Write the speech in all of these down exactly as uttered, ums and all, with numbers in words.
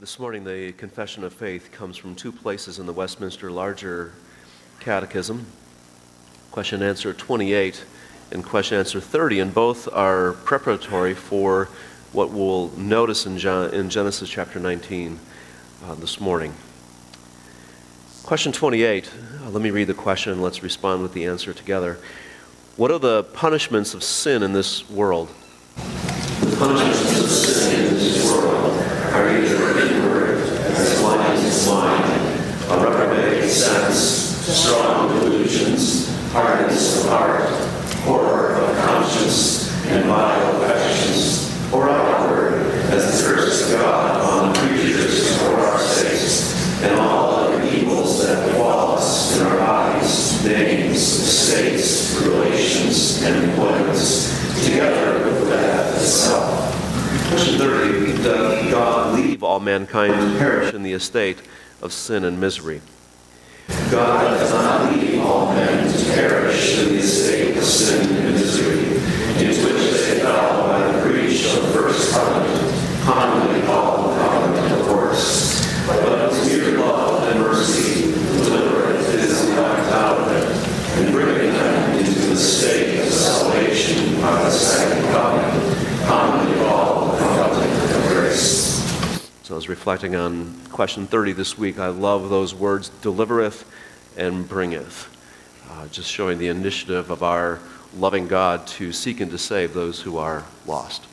This morning, the Confession of Faith comes from two places in the Westminster Larger Catechism, question answer twenty-eight and question answer thirty, and both are preparatory for what we'll notice in, John, in Genesis chapter nineteen uh, this morning. Question twenty-eight, uh, let me read the question and let's respond with the answer together. What are the punishments of sin in this world? The punishments of sin in this world are either inward, as blind as mind, a reprobate sense, strong delusions, hardness of heart, horror of conscience, and vile affections, or outward, as the curse of God on the creatures for our sakes, and all other evils that befall us in our bodies, names, estates, relations, and employments, together with that itself. Question thirty, does God leave all mankind to perish in the estate of sin and misery? God does not leave all men to perish in the estate of sin and misery, into which they fell by the breach of the first covenant, commonly called the covenant of works. But His mere love and mercy delivereth His elect out of it, and bringing them into the state of salvation by the second covenant, commonly called the covenant of grace. So I was reflecting on question thirty this week. I love those words, delivereth and bringeth, uh, just showing the initiative of our loving God to seek and to save those who are lost.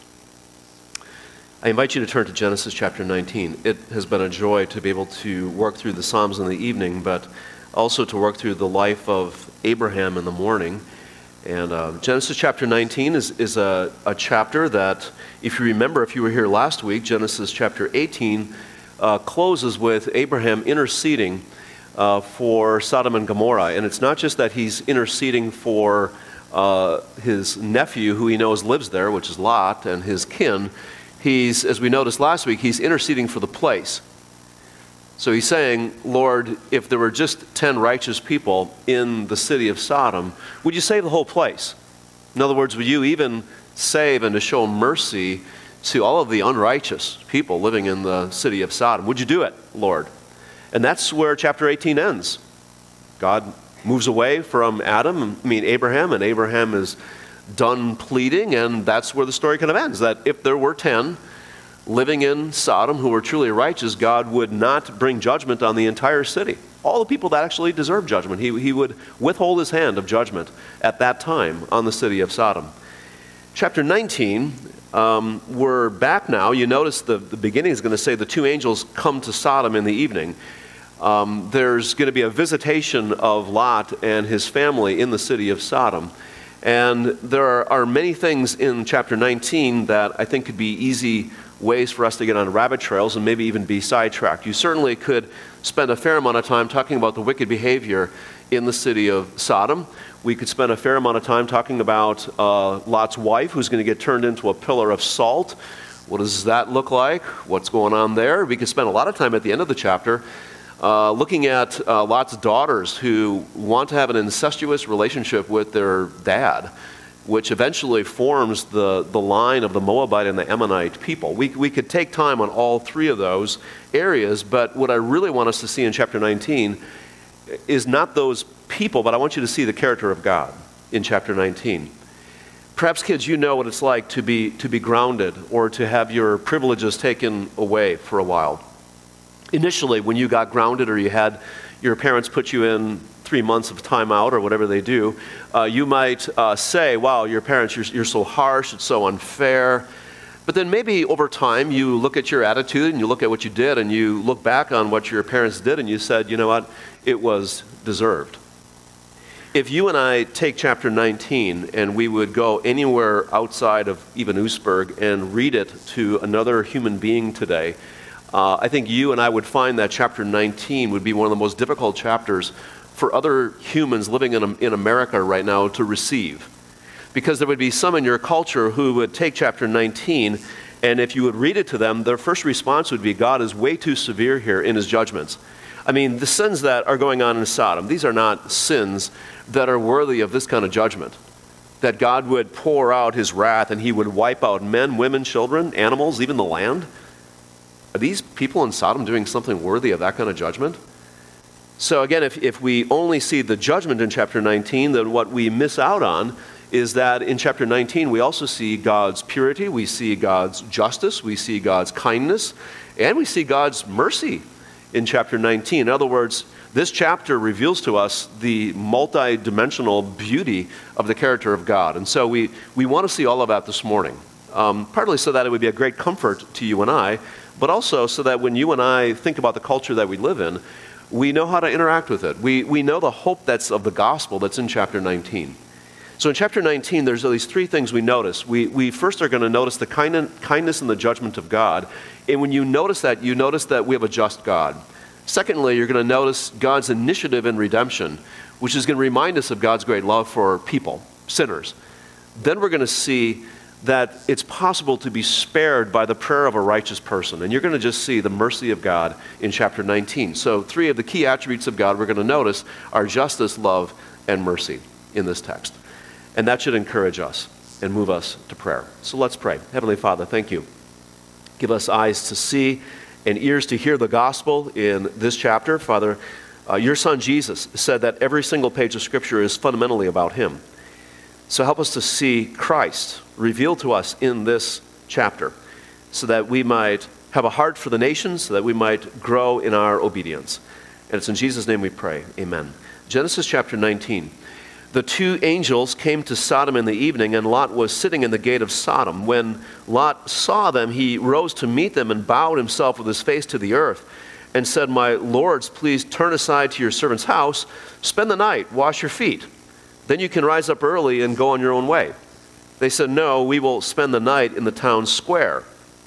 I invite you to turn to Genesis chapter nineteen. It has been a joy to be able to work through the Psalms in the evening, but also to work through the life of Abraham in the morning. And uh, Genesis chapter nineteen is, is a, a chapter that, if you remember, if you were here last week, Genesis chapter eighteen uh, closes with Abraham interceding uh, for Sodom and Gomorrah. And it's not just that he's interceding for uh, his nephew, who he knows lives there, which is Lot, and his kin. He's, as we noticed last week, he's interceding for the place. So he's saying, Lord, if there were just ten righteous people in the city of Sodom, would you save the whole place? In other words, would you even save and to show mercy to all of the unrighteous people living in the city of Sodom? Would you do it, Lord? And that's where chapter eighteen ends. God moves away from Adam, I mean Abraham, and Abraham is done pleading, and that's where the story kind of ends, that if there were ten living in Sodom who were truly righteous, God would not bring judgment on the entire city. All the people that actually deserve judgment, he, he would withhold his hand of judgment at that time on the city of Sodom. Chapter nineteen, um, we're back now. You notice the, the beginning is going to say the two angels come to Sodom in the evening. Um, there's going to be a visitation of Lot and his family in the city of Sodom. And there are, are many things in chapter nineteen that I think could be easy ways for us to get on rabbit trails and maybe even be sidetracked. You certainly could spend a fair amount of time talking about the wicked behavior in the city of Sodom. We could spend a fair amount of time talking about uh, Lot's wife, who's going to get turned into a pillar of salt. What does that look like? What's going on there? We could spend a lot of time at the end of the chapter uh, looking at uh, Lot's daughters who want to have an incestuous relationship with their dad, which eventually forms the, the line of the Moabite and the Ammonite people. We, we could take time on all three of those areas, but what I really want us to see in chapter nineteen is not those people, but I want you to see the character of God in chapter nineteen. Perhaps, kids, you know what it's like to be, to be grounded or to have your privileges taken away for a while. Initially, when you got grounded or you had your parents put you in three months of time out or whatever they do, uh, you might uh, say, wow, your parents, you're, you're so harsh, it's so unfair. But then maybe over time you look at your attitude and you look at what you did and you look back on what your parents did and you said, you know what, it was deserved. If you and I take chapter nineteen and we would go anywhere outside of even Oosburg and read it to another human being today, uh, I think you and I would find that chapter nineteen would be one of the most difficult chapters for other humans living in, in America right now to receive. Because there would be some in your culture who would take chapter nineteen, and if you would read it to them, their first response would be, God is way too severe here in his judgments. I mean, the sins that are going on in Sodom, these are not sins that are worthy of this kind of judgment. That God would pour out his wrath and he would wipe out men, women, children, animals, even the land. are these people in Sodom doing something worthy of that kind of judgment? So again, if, if we only see the judgment in chapter nineteen, then what we miss out on is that in chapter nineteen, we also see God's purity, we see God's justice, we see God's kindness, and we see God's mercy in chapter nineteen. In other words, this chapter reveals to us the multi-dimensional beauty of the character of God. And so we, we want to see all of that this morning, um, partly so that it would be a great comfort to you and I, but also so that when you and I think about the culture that we live in, we know how to interact with it. We, we know the hope that's of the gospel that's in chapter nineteen. So in chapter nineteen, there's at least three things we notice. We, we first are going to notice the kind, kindness and the judgment of God. And when you notice that, you notice that we have a just God. Secondly, you're going to notice God's initiative in redemption, which is going to remind us of God's great love for people, sinners. Then we're going to see that it's possible to be spared by the prayer of a righteous person. And you're going to just see the mercy of God in chapter nineteen. So three of the key attributes of God we're going to notice are justice, love, and mercy in this text. And that should encourage us and move us to prayer. So let's pray. Heavenly Father, thank you. Give us eyes to see and ears to hear the gospel in this chapter. Father, uh, your son Jesus said that every single page of Scripture is fundamentally about him. So help us to see Christ revealed to us in this chapter so that we might have a heart for the nations, so that we might grow in our obedience. And it's in Jesus' name we pray. Amen. Genesis chapter nineteen. The two angels came to Sodom in the evening, and Lot was sitting in the gate of Sodom. When Lot saw them, he rose to meet them and bowed himself with his face to the earth and said, "My lords, please turn aside to your servant's house, spend the night, wash your feet. Then you can rise up early and go on your own way." They said, "No, we will spend the night in the town square."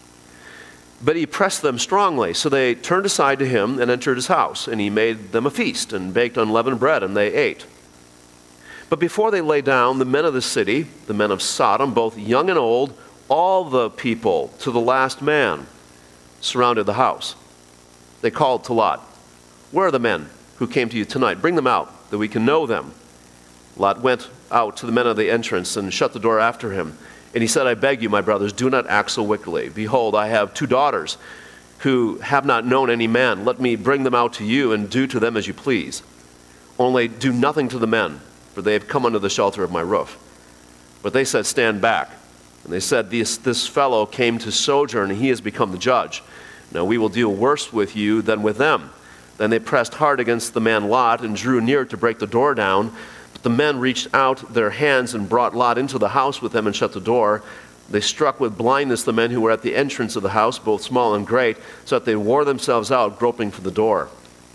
But he pressed them strongly, so they turned aside to him and entered his house, and he made them a feast and baked unleavened bread, and they ate. But before they lay down, the men of the city, the men of Sodom, both young and old, all the people to the last man, surrounded the house. They called to Lot, "Where are the men who came to you tonight? Bring them out, that we can know them." Lot went out to the men of the entrance and shut the door after him. And he said, "I beg you, my brothers, do not act so wickedly. Behold, I have two daughters who have not known any man. Let me bring them out to you and do to them as you please. Only do nothing to the men, for they have come under the shelter of my roof." But they said, "Stand back." And they said, this, this fellow came to sojourn, and he has become the judge. Now we will deal worse with you than with them. Then they pressed hard against the man Lot and drew near to break the door down. But the men reached out their hands and brought Lot into the house with them and shut the door. They struck with blindness the men who were at the entrance of the house, both small and great, so that they wore themselves out, groping for the door.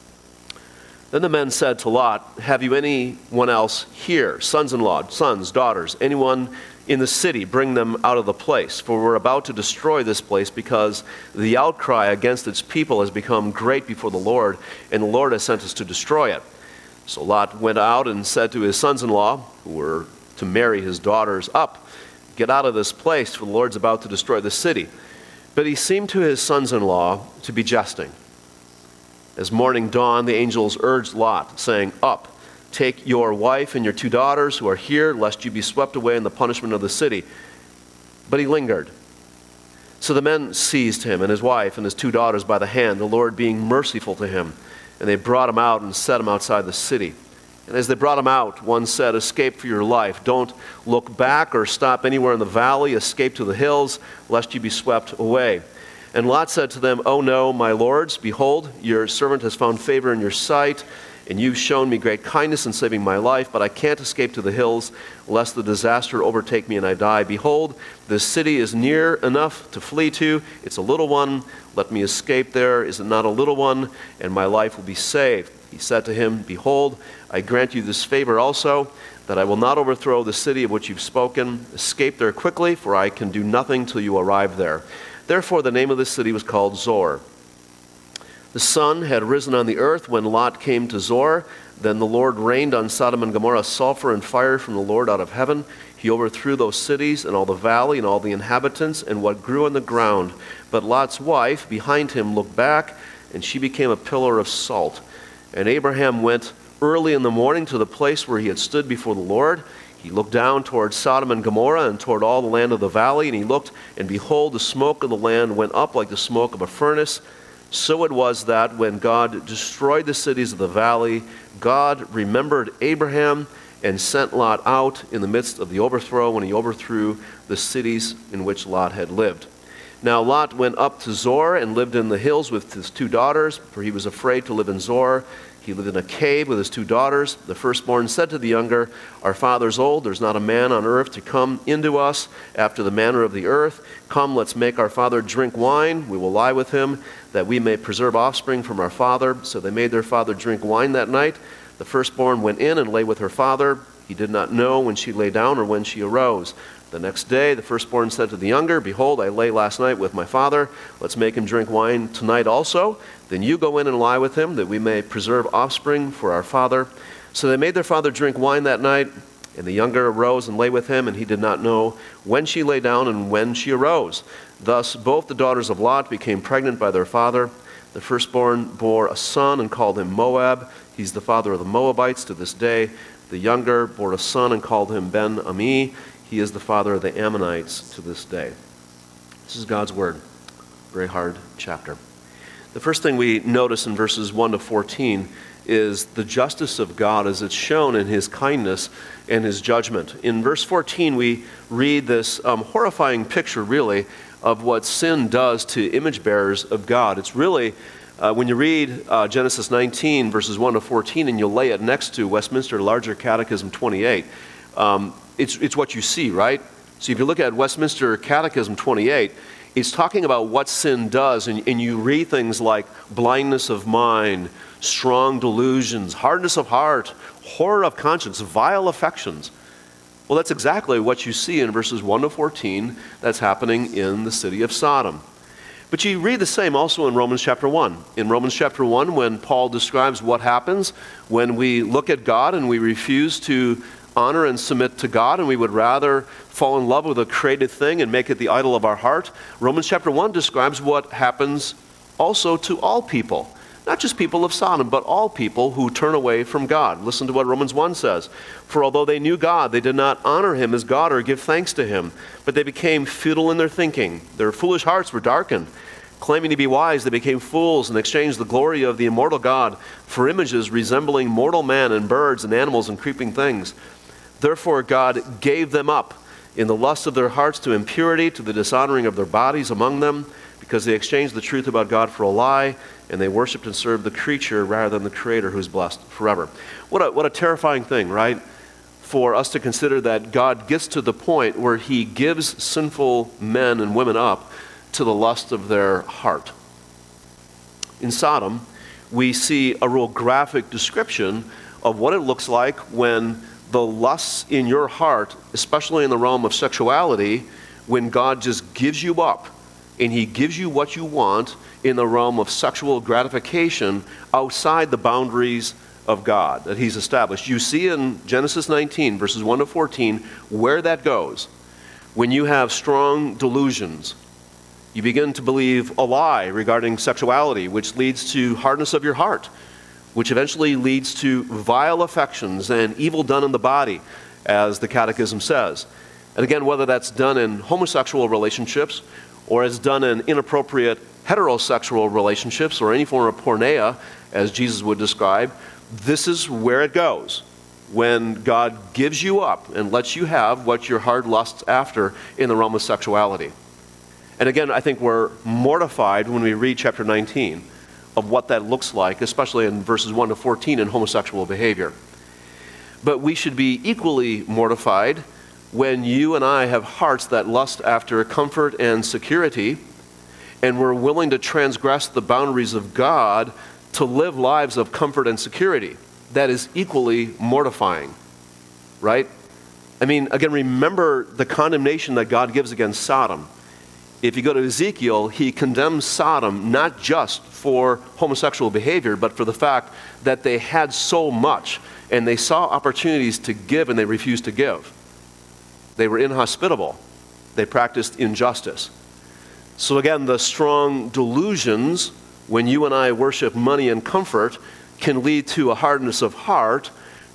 Then the men said to Lot, "Have you anyone else here, sons-in-law, sons, daughters, anyone in the city? Bring them out of the place, for we're about to destroy this place because the outcry against its people has become great before the Lord, and the Lord has sent us to destroy it." So Lot went out and said to his sons-in-law, who were to marry his daughters, "Up, get out of this place, for the Lord's about to destroy the city." But he seemed to his sons-in-law to be jesting. As morning dawned, the angels urged Lot, saying, "Up, take your wife and your two daughters who are here, lest you be swept away in the punishment of the city." But he lingered. So the men seized him and his wife and his two daughters by the hand, the Lord being merciful to him. And they brought him out and set him outside the city. And as they brought him out, one said, "Escape for your life. Don't look back or stop anywhere in the valley. Escape to the hills, lest you be swept away." And Lot said to them, "Oh no, my lords, behold, your servant has found favor in your sight, and you've shown me great kindness in saving my life, but I can't escape to the hills, lest the disaster overtake me and I die. Behold, this city is near enough to flee to. It's a little one. Let me escape there. Is it not a little one? And my life will be saved." He said to him, "Behold, I grant you this favor also, that I will not overthrow the city of which you've spoken. Escape there quickly, for I can do nothing till you arrive there." Therefore the name of this city was called Zoar. The sun had risen on the earth when Lot came to Zoar. Then the Lord rained on Sodom and Gomorrah sulfur and fire from the Lord out of heaven. He overthrew those cities and all the valley and all the inhabitants and what grew on the ground. But Lot's wife behind him looked back, and she became a pillar of salt. And Abraham went early in the morning to the place where he had stood before the Lord. He looked down toward Sodom and Gomorrah and toward all the land of the valley, and he looked, and behold, the smoke of the land went up like the smoke of a furnace. So it was that when God destroyed the cities of the valley, God remembered Abraham and sent Lot out in the midst of the overthrow when he overthrew the cities in which Lot had lived. Now Lot went up to Zoar and lived in the hills with his two daughters, for he was afraid to live in Zoar. He lived in a cave with his two daughters. The firstborn said to the younger, "Our father's old. There's not a man on earth to come into us after the manner of the earth. Come, let's make our father drink wine. We will lie with him, that we may preserve offspring from our father." So they made their father drink wine that night. The firstborn went in and lay with her father. He did not know when she lay down or when she arose. The next day the firstborn said to the younger, "Behold, I lay last night with my father. Let's make him drink wine tonight also. Then you go in and lie with him, that we may preserve offspring for our father." So they made their father drink wine that night, and the younger arose and lay with him, and he did not know when she lay down and when she arose. Thus both the daughters of Lot became pregnant by their father. The firstborn bore a son and called him Moab. He's the father of the Moabites to this day. The younger bore a son and called him Ben-Ami. He is the father of the Ammonites to this day. This is God's word. Very hard chapter. The first thing we notice in verses one to fourteen is the justice of God as it's shown in his kindness and his judgment. In verse fourteen, we read this um, horrifying picture, really, of what sin does to image bearers of God. It's really, uh, when you read uh, Genesis nineteen, verses one to fourteen, and you lay it next to Westminster Larger Catechism twenty-eight, um, it's, it's what you see, right? So if you look at Westminster Catechism twenty-eight, it's talking about what sin does, and, and you read things like blindness of mind, strong delusions, hardness of heart, horror of conscience, vile affections. Well, that's exactly what you see in verses one to fourteen that's happening in the city of Sodom. But you read the same also in Romans chapter one. In Romans chapter one, when Paul describes what happens when we look at God and we refuse to honor and submit to God, and we would rather fall in love with a created thing and make it the idol of our heart, Romans chapter one describes what happens also to all people. Not just people of Sodom, but all people who turn away from God. Listen to what Romans one says. "For although they knew God, they did not honor him as God or give thanks to him, but they became futile in their thinking. Their foolish hearts were darkened. Claiming to be wise, they became fools and exchanged the glory of the immortal God for images resembling mortal man and birds and animals and creeping things. Therefore God gave them up in the lust of their hearts to impurity, to the dishonoring of their bodies among them, because they exchanged the truth about God for a lie, and they worshiped and served the creature rather than the Creator, who is blessed forever." What a, what a terrifying thing, right? For us to consider that God gets to the point where he gives sinful men and women up to the lust of their heart. In Sodom, we see a real graphic description of what it looks like when the lusts in your heart, especially in the realm of sexuality, when God just gives you up and he gives you what you want in the realm of sexual gratification outside the boundaries of God that he's established. You see in Genesis nineteen, verses one to fourteen, where that goes. When you have strong delusions, you begin to believe a lie regarding sexuality, which leads to hardness of your heart, which eventually leads to vile affections and evil done in the body, as the Catechism says. And again, whether that's done in homosexual relationships or is done in inappropriate heterosexual relationships or any form of porneia, as Jesus would describe, this is where it goes when God gives you up and lets you have what your heart lusts after in the realm of sexuality. And again, I think we're mortified when we read chapter nineteen of what that looks like, especially in verses one to fourteen in homosexual behavior. But we should be equally mortified when you and I have hearts that lust after comfort and security, and we're willing to transgress the boundaries of God to live lives of comfort and security. That is equally mortifying, right? I mean, again, remember the condemnation that God gives against Sodom. If you go to Ezekiel, he condemns Sodom not just for homosexual behavior, but for the fact that they had so much and they saw opportunities to give and they refused to give. They were inhospitable. They practiced injustice. So again, the strong delusions, when you and I worship money and comfort, can lead to a hardness of heart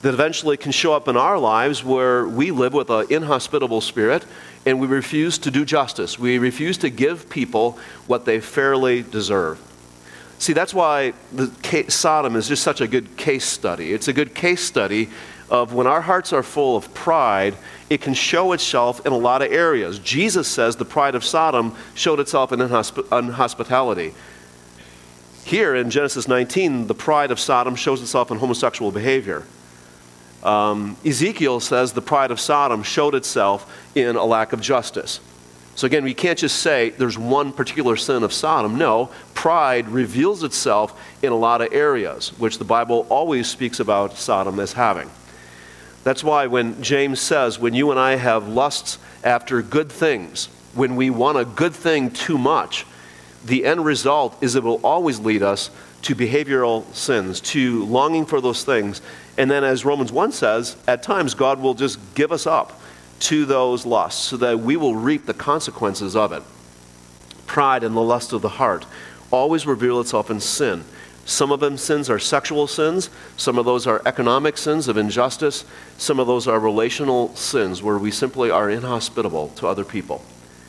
that eventually can show up in our lives where we live with an inhospitable spirit and we refuse to do justice. We refuse to give people what they fairly deserve. See, that's why the case, Sodom is just such a good case study. It's a good case study of when our hearts are full of pride, it can show itself in a lot of areas. Jesus says the pride of Sodom showed itself in inhosp- unhospitality. Here in Genesis nineteen, the pride of Sodom shows itself in homosexual behavior. Um, Ezekiel says the pride of Sodom showed itself in a lack of justice. So again, we can't just say there's one particular sin of Sodom. No, pride reveals itself in a lot of areas, which the Bible always speaks about Sodom as having. That's why when James says, when you and I have lusts after good things, when we want a good thing too much, the end result is it will always lead us to behavioral sins, to longing for those things. And then as Romans one says, at times God will just give us up to those lusts so that we will reap the consequences of it. Pride and the lust of the heart always reveal itself in sin. Some of them sins are sexual sins. Some of those are economic sins of injustice. Some of those are relational sins where we simply are inhospitable to other people.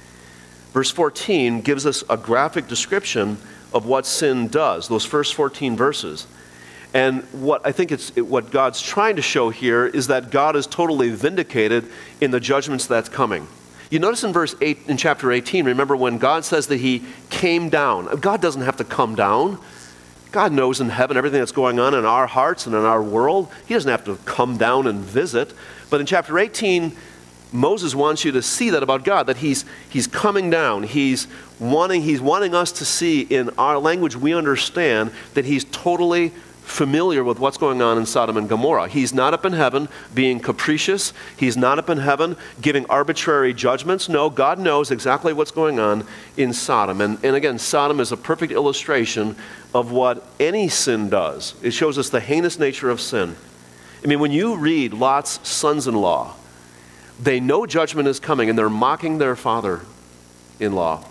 Verse fourteen gives us a graphic description of what sin does, those first fourteen verses. And what I think it's what God's trying to show here is that God is totally vindicated in the judgments that's coming. You notice in verse eight, in chapter eighteen, remember when God says that he came down. God doesn't have to come down. God knows in heaven everything that's going on in our hearts and in our world. He doesn't have to come down and visit. But in chapter eighteen, Moses wants you to see that about God, that he's, he's coming down. He's wanting, he's wanting us to see in our language we understand that he's totally familiar with what's going on in Sodom and Gomorrah. He's not up in heaven being capricious. He's not up in heaven giving arbitrary judgments. No, God knows exactly what's going on in Sodom. And, and again, Sodom is a perfect illustration of what any sin does. It shows us the heinous nature of sin. I mean, when you read Lot's sons-in-law, they know judgment is coming and they're mocking their father-in-law.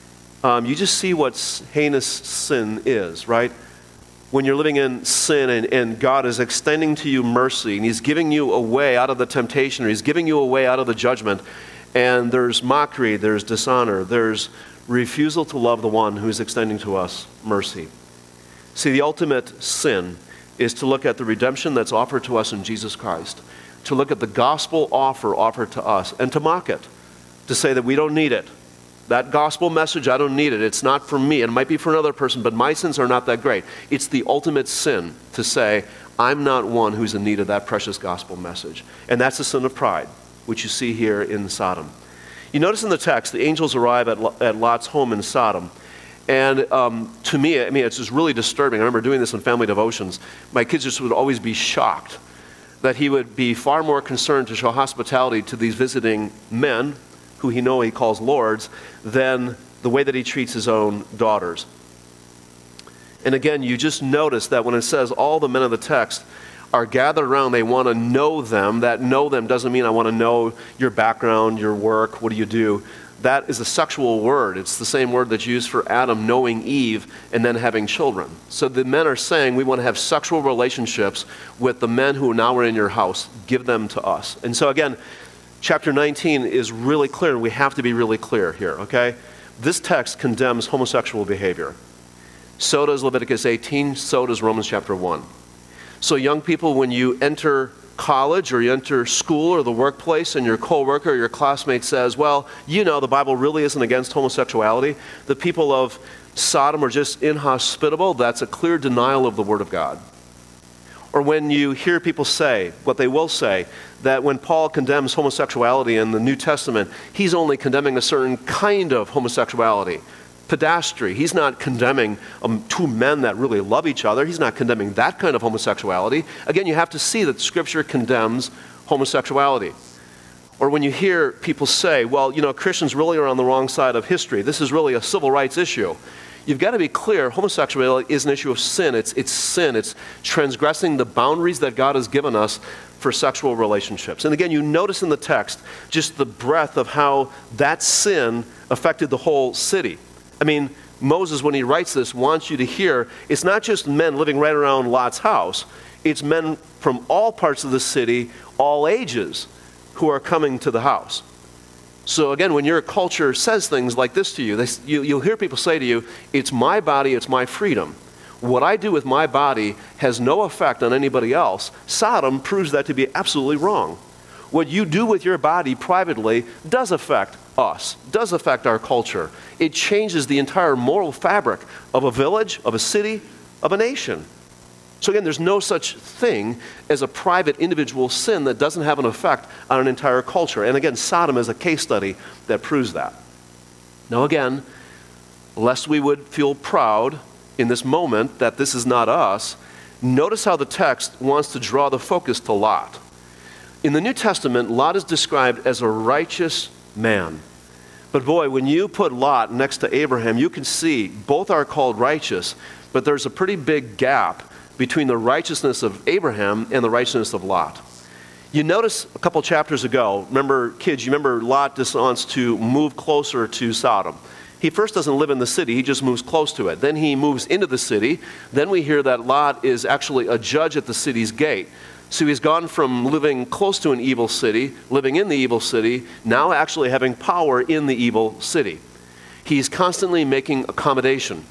Um, you just see what heinous sin is, right? When you're living in sin and, and God is extending to you mercy and he's giving you a way out of the temptation, or he's giving you a way out of the judgment, and there's mockery, there's dishonor, there's refusal to love the one who's extending to us mercy. See, the ultimate sin is to look at the redemption that's offered to us in Jesus Christ, to look at the gospel offer offered to us and to mock it, to say that we don't need it. That gospel message, I don't need it. It's not for me. It might be for another person, but my sins are not that great. It's the ultimate sin to say, I'm not one who's in need of that precious gospel message. And that's the sin of pride, which you see here in Sodom. You notice in the text, the angels arrive at, at Lot's home in Sodom. And um, to me, I mean, it's just really disturbing. I remember doing this in family devotions. My kids just would always be shocked that he would be far more concerned to show hospitality to these visiting men, who he know he calls lords, than the way that he treats his own daughters. And again, you just notice that when it says all the men of the text are gathered around, they want to know them. That know them doesn't mean I want to know your background, your work, what do you do. That is a sexual word. It's the same word that's used for Adam knowing Eve and then having children. So the men are saying we want to have sexual relationships with the men who now are in your house. Give them to us. And so again, chapter nineteen is really clear, and we have to be really clear here, okay? This text condemns homosexual behavior. So does Leviticus eighteen, so does Romans chapter one. So young people, when you enter college or you enter school or the workplace and your coworker or your classmate says, well, you know, the Bible really isn't against homosexuality. The people of Sodom are just inhospitable. That's a clear denial of the Word of God. Or when you hear people say, what they will say, that when Paul condemns homosexuality in the New Testament, he's only condemning a certain kind of homosexuality. Pedastry. He's not condemning um, two men that really love each other. He's not condemning that kind of homosexuality. Again, you have to see that Scripture condemns homosexuality. Or when you hear people say, well, you know, Christians really are on the wrong side of history. This is really a civil rights issue. You've got to be clear, homosexuality is an issue of sin. It's, it's sin. It's transgressing the boundaries that God has given us for sexual relationships. And again, you notice in the text just the breadth of how that sin affected the whole city. I mean, Moses, when he writes this, wants you to hear it's not just men living right around Lot's house. It's men from all parts of the city, all ages, who are coming to the house. So again, when your culture says things like this to you, they, you, you'll hear people say to you, it's my body, it's my freedom. What I do with my body has no effect on anybody else. Sodom proves that to be absolutely wrong. What you do with your body privately does affect us, does affect our culture. It changes the entire moral fabric of a village, of a city, of a nation. So again, there's no such thing as a private individual sin that doesn't have an effect on an entire culture. And again, Sodom is a case study that proves that. Now again, lest we would feel proud in this moment that this is not us, notice how the text wants to draw the focus to Lot. In the New Testament, Lot is described as a righteous man. But boy, when you put Lot next to Abraham, you can see both are called righteous, but there's a pretty big gap between the righteousness of Abraham and the righteousness of Lot. You notice a couple chapters ago, remember, kids, you remember Lot just wants to move closer to Sodom. He first doesn't live in the city, he just moves close to it. Then he moves into the city. Then we hear that Lot is actually a judge at the city's gate. So he's gone from living close to an evil city, living in the evil city, now actually having power in the evil city. He's constantly making accommodation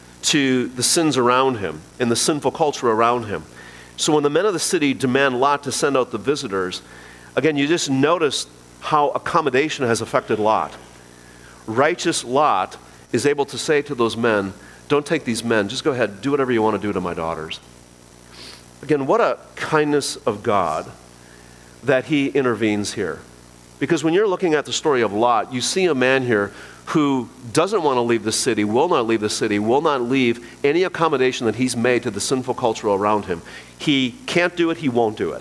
to the sins around him and the sinful culture around him. So when the men of the city demand Lot to send out the visitors, again, you just notice how accommodation has affected Lot. Righteous Lot is able to say to those men, don't take these men, just go ahead, do whatever you want to do to my daughters. Again, what a kindness of God that he intervenes here. Because when you're looking at the story of Lot, you see a man here who doesn't want to leave the city, will not leave the city, will not leave any accommodation that he's made to the sinful culture around him. He can't do it, he won't do it.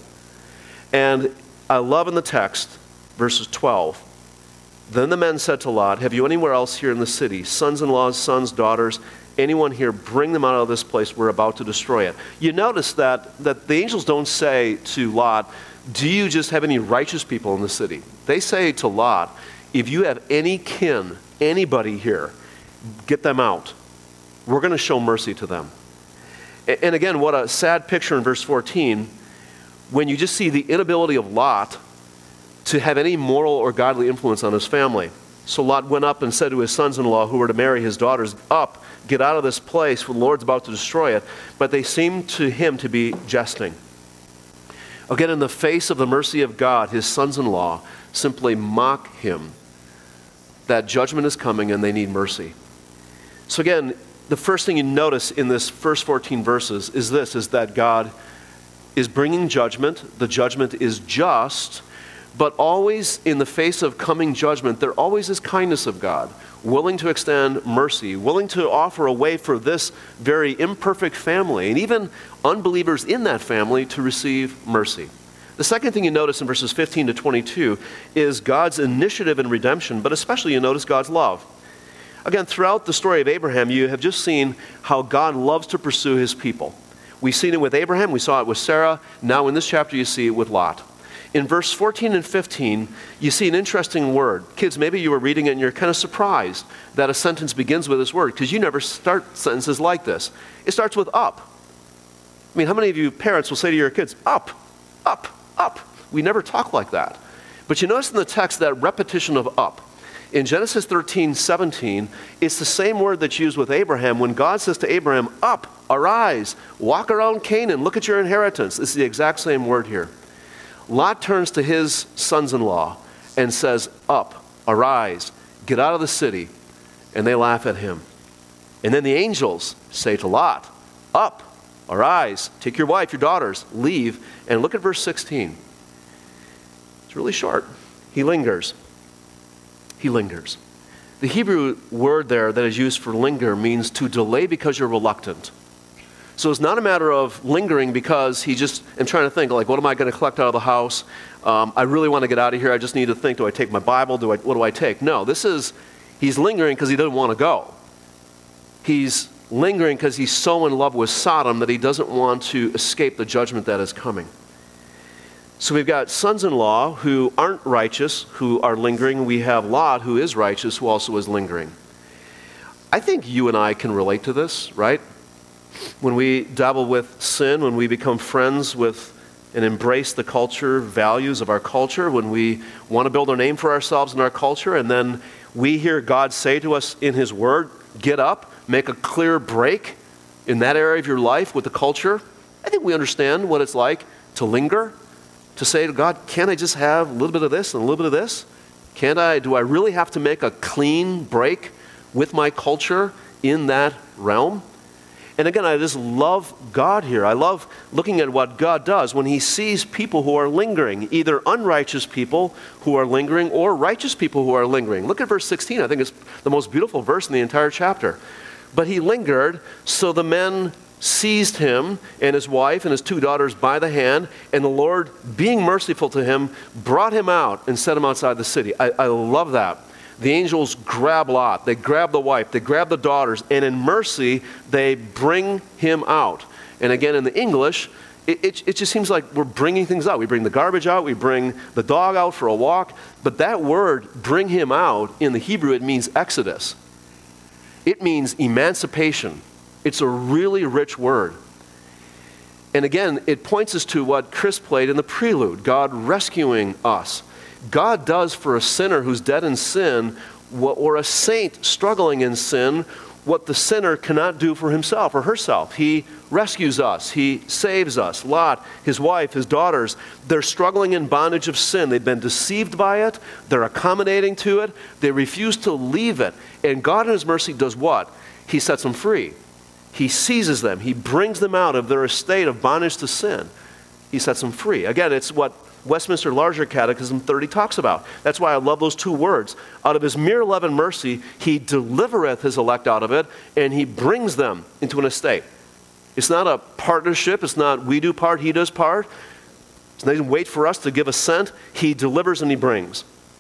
And I love in the text, verses twelve, then the men said to Lot, have you anywhere else here in the city, sons-in-laws, sons, daughters, anyone here, bring them out of this place, we're about to destroy it. You notice that, that the angels don't say to Lot, do you just have any righteous people in the city? They say to Lot, if you have any kin, anybody here, get them out. We're going to show mercy to them. And again, what a sad picture in verse fourteen, when you just see the inability of Lot to have any moral or godly influence on his family. So Lot went up and said to his sons-in-law who were to marry his daughters, up, get out of this place, for the Lord's about to destroy it. But they seemed to him to be jesting. Again, in the face of the mercy of God, his sons-in-law simply mock him. That judgment is coming and they need mercy. So again, the first thing you notice in this first fourteen verses is this, is that God is bringing judgment. The judgment is just, but always in the face of coming judgment, there always is kindness of God, willing to extend mercy, willing to offer a way for this very imperfect family, and even unbelievers in that family, to receive mercy. The second thing you notice in verses fifteen to twenty-two is God's initiative in redemption, but especially you notice God's love. Again, throughout the story of Abraham, you have just seen how God loves to pursue his people. We've seen it with Abraham, we saw it with Sarah, now in this chapter you see it with Lot. In verse fourteen and fifteen, you see an interesting word. Kids, maybe you were reading it and you're kind of surprised that a sentence begins with this word, because you never start sentences like this. It starts with up. I mean, how many of you parents will say to your kids, up, up, up? We never talk like that. But you notice in the text that repetition of up. In Genesis thirteen, seventeen, it's the same word that's used with Abraham when God says to Abraham, up, arise, walk around Canaan, look at your inheritance. This is the exact same word here. Lot turns to his sons-in-law and says, up, arise, get out of the city, and they laugh at him. And then the angels say to Lot, up, arise, take your wife, your daughters, leave, and look at verse sixteen. It's really short. He lingers. He lingers. The Hebrew word there that is used for linger means to delay because you're reluctant. So it's not a matter of lingering because he just, I'm trying to think, like, what am I going to collect out of the house? Um, I really want to get out of here. I just need to think, do I take my Bible? Do I, what do I take? No, this is, he's lingering because he doesn't want to go. He's lingering because he's so in love with Sodom that he doesn't want to escape the judgment that is coming. So we've got sons-in-law who aren't righteous, who are lingering. We have Lot, who is righteous, who also is lingering. I think you and I can relate to this, right? when we dabble with sin, when we become friends with and embrace the culture, values of our culture, when we want to build a name for ourselves in our culture, and then we hear God say to us in His Word, get up, make a clear break in that area of your life with the culture, I think we understand what it's like to linger, to say to God, can't I just have a little bit of this and a little bit of this? Can't I, do I really have to make a clean break with my culture in that realm? And again, I just love God here. I love looking at what God does when He sees people who are lingering, either unrighteous people who are lingering or righteous people who are lingering. Look at verse sixteen. I think it's the most beautiful verse in the entire chapter. But he lingered, so the men seized him and his wife and his two daughters by the hand, and the Lord, being merciful to him, brought him out and set him outside the city. I, I love that. The angels grab Lot, they grab the wife, they grab the daughters, and in mercy, they bring him out. And again, in the English, it, it, it just seems like we're bringing things out. We bring the garbage out, we bring the dog out for a walk, but that word, bring him out, in the Hebrew, it means exodus. It means emancipation. It's a really rich word. And again, it points us to what Chris played in the prelude, God rescuing us. God does for a sinner who's dead in sin, or a saint struggling in sin, what the sinner cannot do for himself or herself. He rescues us. He saves us. Lot, his wife, his daughters, they're struggling in bondage of sin. They've been deceived by it. They're accommodating to it. They refuse to leave it. And God in His mercy does what? He sets them free. He seizes them. He brings them out of their estate of bondage to sin. He sets them free. Again, it's what Westminster Larger Catechism thirty talks about. That's why I love those two words. Out of His mere love and mercy, He delivereth His elect out of it, and He brings them into an estate. It's not a partnership. It's not we do part, He does part. It's not even wait for us to give assent. He delivers and He brings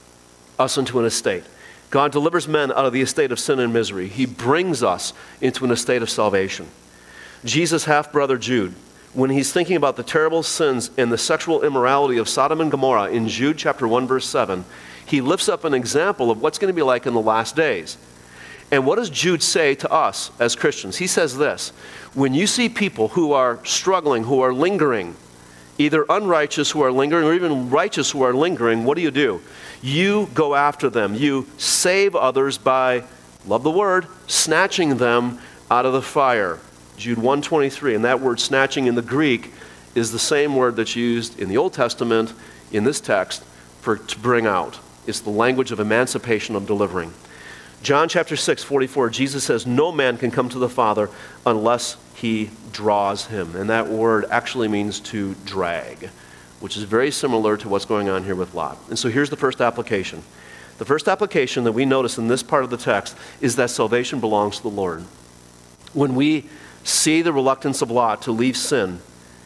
us into an estate. God delivers men out of the estate of sin and misery. He brings us into an estate of salvation. Jesus' half-brother Jude, when he's thinking about the terrible sins and the sexual immorality of Sodom and Gomorrah in Jude chapter one, verse seven, he lifts up an example of what's going to be like in the last days. And what does Jude say to us as Christians? He says this, when you see people who are struggling, who are lingering, either unrighteous who are lingering or even righteous who are lingering, what do you do? You go after them. You save others by, love the word, snatching them out of the fire. Jude one twenty-three, and that word snatching in the Greek is the same word that's used in the Old Testament in this text for to bring out. It's the language of emancipation, of delivering. John chapter six, forty-four, Jesus says, no man can come to the Father unless He draws him. And that word actually means to drag, which is very similar to what's going on here with Lot. And so here's the first application. The first application that we notice in this part of the text is that salvation belongs to the Lord. When we see the reluctance of Lot to leave sin,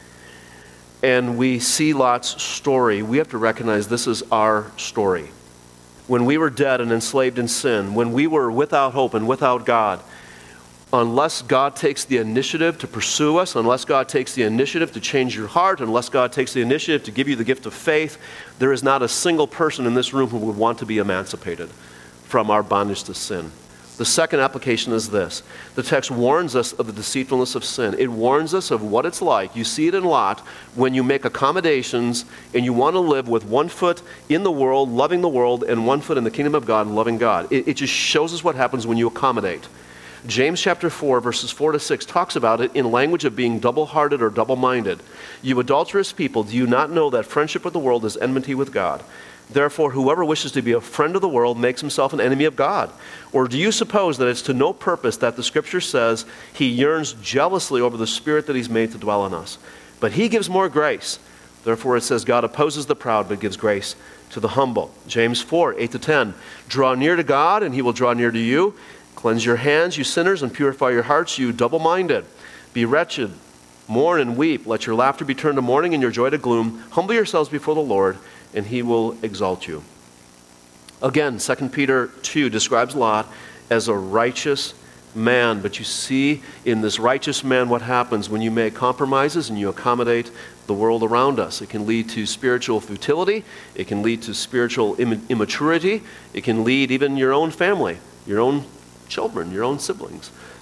and we see Lot's story, we have to recognize this is our story. When we were dead and enslaved in sin, when we were without hope and without God, unless God takes the initiative to pursue us, unless God takes the initiative to change your heart, unless God takes the initiative to give you the gift of faith, there is not a single person in this room who would want to be emancipated from our bondage to sin. The second application is this. The text warns us of the deceitfulness of sin. It warns us of what it's like. You see it in Lot when you make accommodations and you want to live with one foot in the world, loving the world, and one foot in the kingdom of God, loving God. It, it just shows us what happens when you accommodate. James chapter four, verses four to six talks about it in language of being double-hearted or double-minded. You adulterous people, do you not know that friendship with the world is enmity with God? Therefore, whoever wishes to be a friend of the world makes himself an enemy of God. Or do you suppose that it's to no purpose that the Scripture says He yearns jealously over the Spirit that He's made to dwell in us? But He gives more grace. Therefore it says God opposes the proud but gives grace to the humble. James four, eight to ten. Draw near to God and He will draw near to you. Cleanse your hands, you sinners, and purify your hearts, you double-minded. Be wretched, mourn and weep. Let your laughter be turned to mourning and your joy to gloom. Humble yourselves before the Lord, and He will exalt you. Again, Second Peter two describes Lot as a righteous man, but you see in this righteous man what happens when you make compromises and you accommodate the world around us. It can lead to spiritual futility. It can lead to spiritual Im- immaturity. It can lead even your own family, your own children, your own siblings,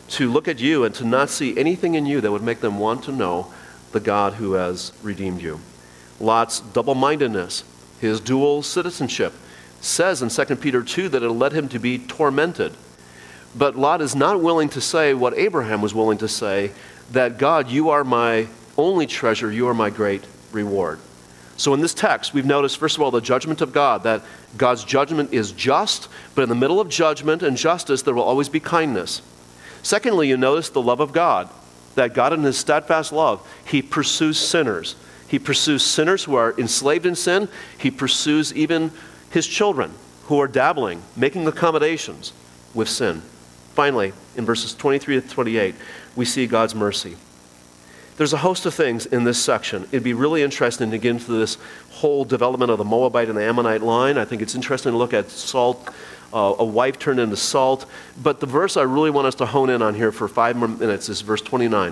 to look at you and to not see anything in you that would make them want to know the God who has redeemed you. Lot's double-mindedness, his dual citizenship, says in Second Peter two that it led him to be tormented. But Lot is not willing to say what Abraham was willing to say, that God, you are my only treasure, you are my great reward. So in this text, we've noticed, first of all, the judgment of God, that God's judgment is just, but in the middle of judgment and justice, there will always be kindness. Secondly, you notice the love of God, that God in his steadfast love, he pursues sinners. He pursues sinners who are enslaved in sin. He pursues even his children who are dabbling, making accommodations with sin. Finally, in verses twenty-three to twenty-eight, we see God's mercy. There's a host of things in this section. It'd be really interesting to get into this whole development of the Moabite and the Ammonite line. I think it's interesting to look at salt, uh, a wife turned into salt. But the verse I really want us to hone in on here for five more minutes is verse twenty-nine.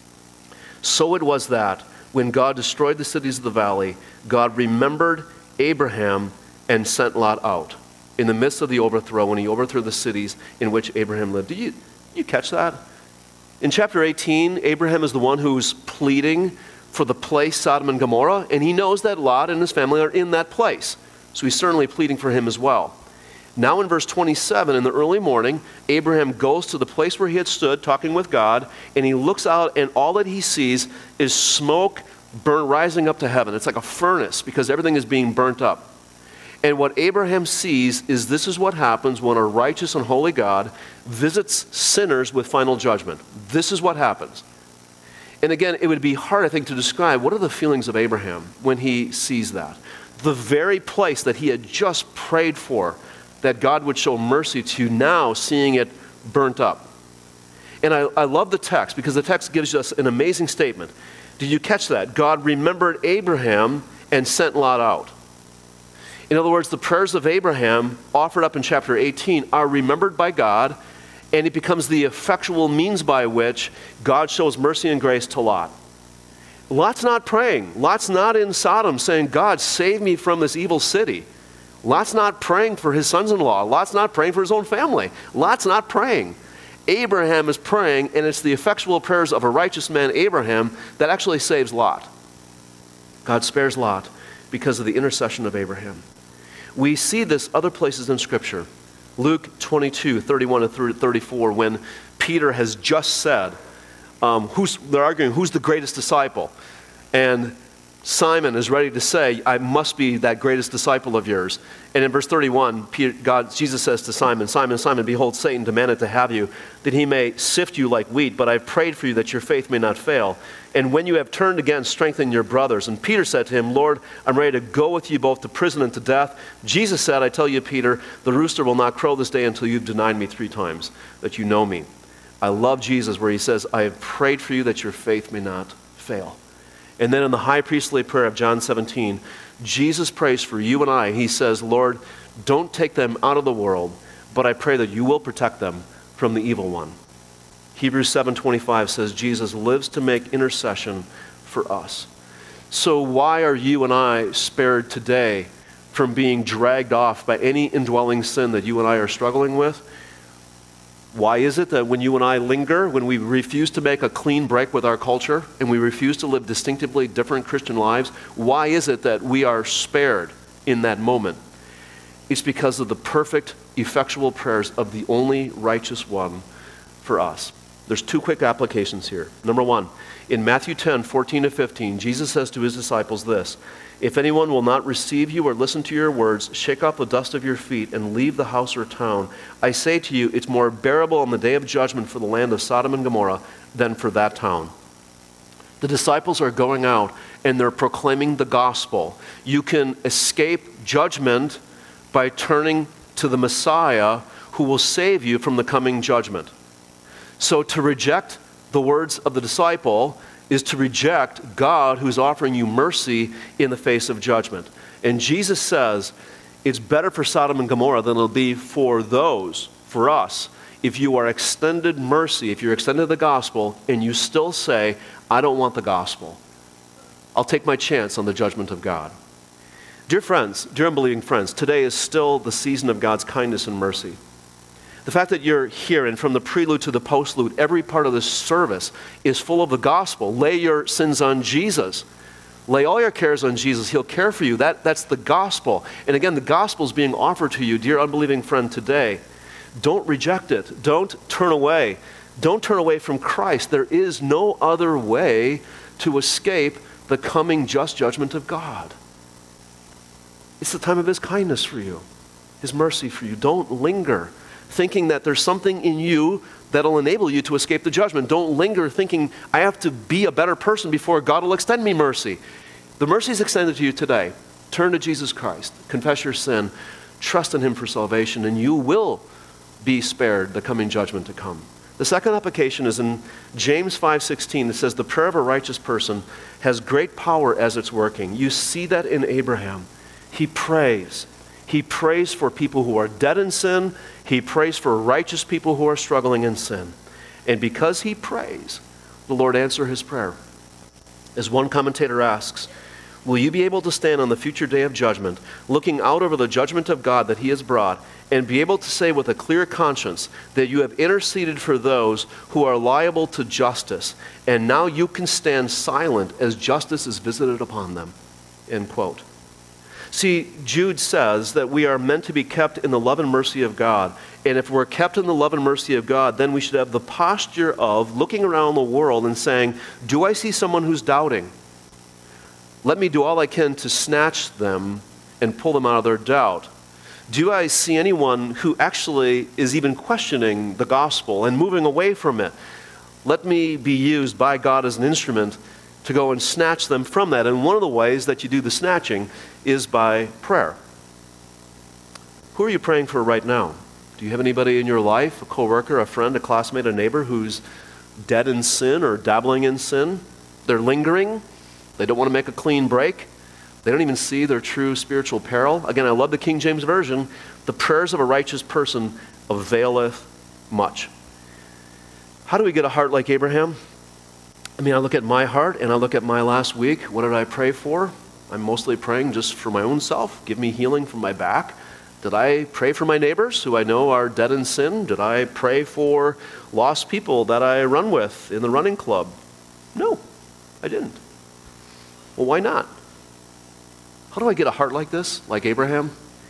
So it was that when God destroyed the cities of the valley, God remembered Abraham and sent Lot out in the midst of the overthrow, when he overthrew the cities in which Abraham lived. Do you, you catch that? In chapter eighteen, Abraham is the one who's pleading for the place Sodom and Gomorrah, and he knows that Lot and his family are in that place. So he's certainly pleading for him as well. Now in verse twenty-seven, in the early morning, Abraham goes to the place where he had stood talking with God, and he looks out, and all that he sees is smoke burn rising up to heaven. It's like a furnace because everything is being burnt up. And what Abraham sees is this is what happens when a righteous and holy God visits sinners with final judgment. This is what happens. And again, it would be hard, I think, to describe what are the feelings of Abraham when he sees that. The very place that he had just prayed for, that God would show mercy to, now seeing it burnt up. And I, I love the text because the text gives us an amazing statement. Did you catch that? God remembered Abraham and sent Lot out. In other words, the prayers of Abraham offered up in chapter eighteen are remembered by God, and it becomes the effectual means by which God shows mercy and grace to Lot. Lot's not praying. Lot's not in Sodom saying, God, save me from this evil city. Lot's not praying for his sons-in-law. Lot's not praying for his own family. Lot's not praying. Abraham is praying, and it's the effectual prayers of a righteous man, Abraham, that actually saves Lot. God spares Lot because of the intercession of Abraham. We see this other places in Scripture. Luke twenty-two, thirty-one to thirty-four, when Peter has just said, um, who's, they're arguing who's the greatest disciple. And Simon is ready to say, I must be that greatest disciple of yours. And in verse thirty-one, Peter, God, Jesus says to Simon, Simon, Simon, behold, Satan demanded to have you, that he may sift you like wheat, but I've prayed for you that your faith may not fail. And when you have turned again, strengthen your brothers. And Peter said to him, Lord, I'm ready to go with you both to prison and to death. Jesus said, I tell you, Peter, the rooster will not crow this day until you've denied me three times, that you know me. I love Jesus where he says, I have prayed for you that your faith may not fail. And then in the high priestly prayer of John seventeen, Jesus prays for you and I. He says, Lord, don't take them out of the world, but I pray that you will protect them from the evil one. Hebrews seven twenty-five says Jesus lives to make intercession for us. So why are you and I spared today from being dragged off by any indwelling sin that you and I are struggling with? Why is it that when you and I linger, when we refuse to make a clean break with our culture, and we refuse to live distinctively different Christian lives, why is it that we are spared in that moment? It's because of the perfect, effectual prayers of the only righteous one for us. There's two quick applications here. Number one, in Matthew ten, fourteen to fifteen, Jesus says to his disciples this, if anyone will not receive you or listen to your words, shake off the dust of your feet and leave the house or town. I say to you, it's more bearable on the day of judgment for the land of Sodom and Gomorrah than for that town. The disciples are going out and they're proclaiming the gospel. You can escape judgment by turning to the Messiah who will save you from the coming judgment. So to reject the words of the disciple is to reject God who's offering you mercy in the face of judgment. And Jesus says it's better for Sodom and Gomorrah than it'll be for those, for us, if you are extended mercy, if you're extended the gospel, and you still say, I don't want the gospel. I'll take my chance on the judgment of God. Dear friends, dear unbelieving friends, today is still the season of God's kindness and mercy. The fact that you're here and from the prelude to the postlude, every part of this service is full of the gospel. Lay your sins on Jesus. Lay all your cares on Jesus. He'll care for you. That, that's the gospel. And again, the gospel is being offered to you, dear unbelieving friend, today. Don't reject it. Don't turn away. Don't turn away from Christ. There is no other way to escape the coming just judgment of God. It's the time of his kindness for you, his mercy for you. Don't linger thinking that there's something in you that'll enable you to escape the judgment. Don't linger thinking, I have to be a better person before God will extend me mercy. The mercy is extended to you today. Turn to Jesus Christ. Confess your sin. Trust in him for salvation, and you will be spared the coming judgment to come. The second application is in James five sixteen. It says, the prayer of a righteous person has great power as it's working. You see that in Abraham. He prays. He prays for people who are dead in sin. He prays for righteous people who are struggling in sin. And because he prays, the Lord answers his prayer. As one commentator asks, will you be able to stand on the future day of judgment, looking out over the judgment of God that he has brought, and be able to say with a clear conscience that you have interceded for those who are liable to justice, and now you can stand silent as justice is visited upon them? End quote. See, Jude says that we are meant to be kept in the love and mercy of God. And if we're kept in the love and mercy of God, then we should have the posture of looking around the world and saying, do I see someone who's doubting? Let me do all I can to snatch them and pull them out of their doubt. Do I see anyone who actually is even questioning the gospel and moving away from it? Let me be used by God as an instrument to go and snatch them from that. And one of the ways that you do the snatching is by prayer. Who are you praying for right now? Do you have anybody in your life, a coworker, a friend, a classmate, a neighbor who's dead in sin or dabbling in sin? They're lingering. They don't want to make a clean break. They don't even see their true spiritual peril. Again, I love the King James Version. The prayers of a righteous person availeth much. How do we get a heart like Abraham? I mean, I look at my heart and I look at my last week. What did I pray for? I'm mostly praying just for my own self. Give me healing from my back. Did I pray for my neighbors who I know are dead in sin? Did I pray for lost people that I run with in the running club? No, I didn't. Well, why not? How do I get a heart like this, like Abraham?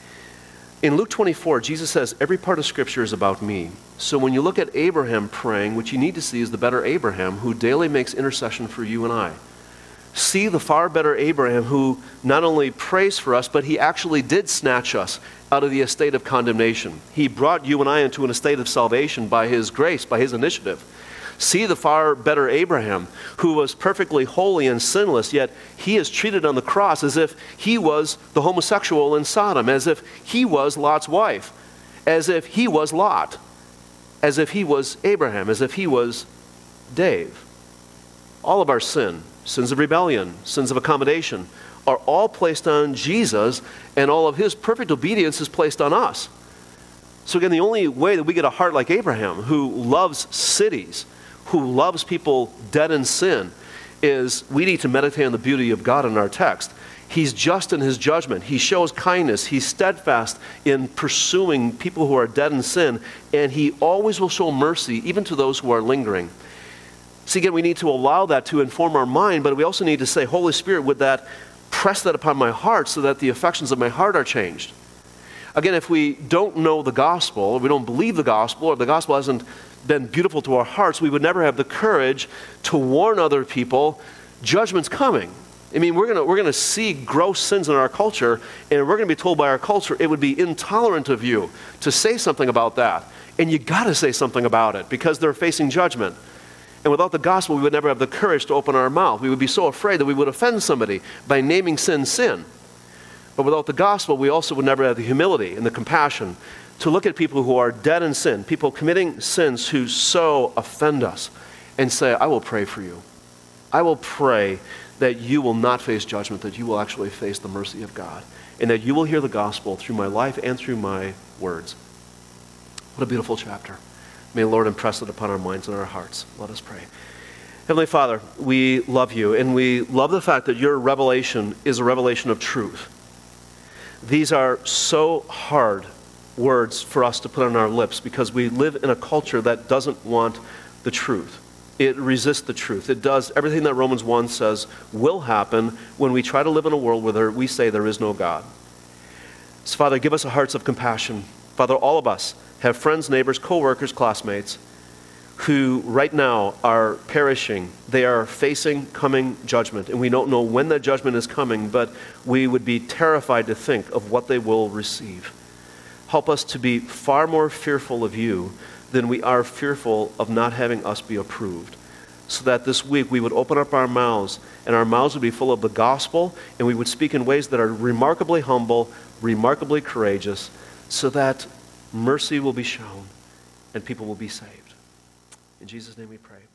In Luke twenty-four, Jesus says, every part of Scripture is about me. So when you look at Abraham praying, what you need to see is the better Abraham who daily makes intercession for you and I. See the far better Abraham who not only prays for us, but he actually did snatch us out of the estate of condemnation. He brought you and I into an estate of salvation by his grace, by his initiative. See the far better Abraham who was perfectly holy and sinless, yet he is treated on the cross as if he was the homosexual in Sodom, as if he was Lot's wife, as if he was Lot, as if he was Abraham, as if he was Dave. All of our sin, sins of rebellion, sins of accommodation, are all placed on Jesus, and all of his perfect obedience is placed on us. So again, the only way that we get a heart like Abraham, who loves cities, who loves people dead in sin, is we need to meditate on the beauty of God in our text. He's just in his judgment. He shows kindness. He's steadfast in pursuing people who are dead in sin, and he always will show mercy even to those who are lingering. See, again, we need to allow that to inform our mind, but we also need to say, Holy Spirit, would that press that upon my heart so that the affections of my heart are changed? Again, if we don't know the gospel, or we don't believe the gospel, or the gospel hasn't been beautiful to our hearts, we would never have the courage to warn other people, judgment's coming. I mean, we're gonna we're gonna see gross sins in our culture, and we're gonna be told by our culture it would be intolerant of you to say something about that. And you gotta say something about it because they're facing judgment. And without the gospel, we would never have the courage to open our mouth. We would be so afraid that we would offend somebody by naming sin sin. But without the gospel, we also would never have the humility and the compassion to look at people who are dead in sin, people committing sins who so offend us, and say, I will pray for you. I will pray that you will not face judgment, that you will actually face the mercy of God, and that you will hear the gospel through my life and through my words. What a beautiful chapter. May the Lord impress it upon our minds and our hearts. Let us pray. Heavenly Father, we love you, and we love the fact that your revelation is a revelation of truth. These are so hard words for us to put on our lips, because we live in a culture that doesn't want the truth. It resists the truth. It does everything that Romans one says will happen when we try to live in a world where there, we say there is no God. So, Father, give us a hearts of compassion. Father, all of us have friends, neighbors, co-workers, classmates who right now are perishing. They are facing coming judgment, and we don't know when that judgment is coming, but we would be terrified to think of what they will receive. Help us to be far more fearful of you than we are fearful of not having us be approved, so that this week we would open up our mouths, and our mouths would be full of the gospel, and we would speak in ways that are remarkably humble, remarkably courageous, so that mercy will be shown and people will be saved. In Jesus' name we pray.